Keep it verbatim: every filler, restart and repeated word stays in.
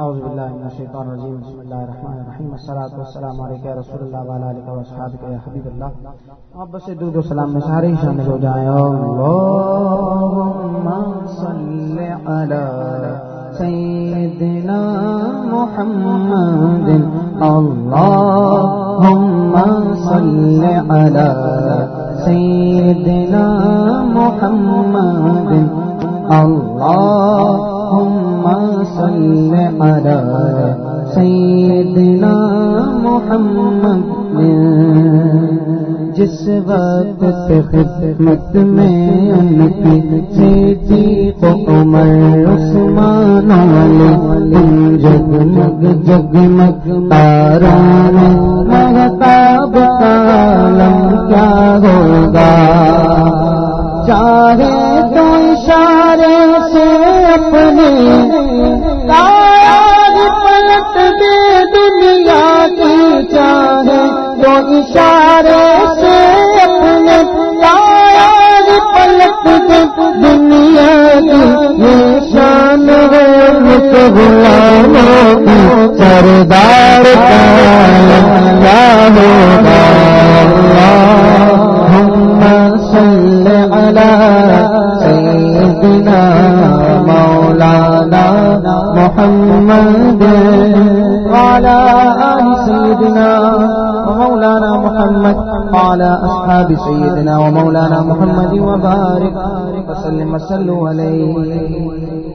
اعوذ باللہ من الشیطان الرجیم بسم اللہ الرحمن الرحیم والصلاۃ والسلام علیک یا رسول اللہ وعلی آلہ واصحابہ یا حبیب اللہ. آپ بس درود و سلام میں سارے شامل ہو جائیں. اللہم صل علی سیدنا محمد اللہم صل علی سیدنا محمد اللہم صل علی سیدنا محمد. جس وقت خدمت میں ان کی صدیق عمر عثمان علی ان جگمگ جگمگ تاروں میں مہتاب کا عالم کیا ہوگا. چاہے تو اشارے سے اپنے تاج پلٹ دے دنیا کی, چاہے تو اشارے سے اپنے تاج پلٹ دے دنیا کی. یہ شان ہے غلاموں کی سردار کا کیا ہوگا. اللہم صل علی سیدنا مولانا محمد وعلى آل سيدنا ومولانا محمد وعلى أصحاب سيدنا ومولانا محمد وبارك وسلم وصلوا عليه.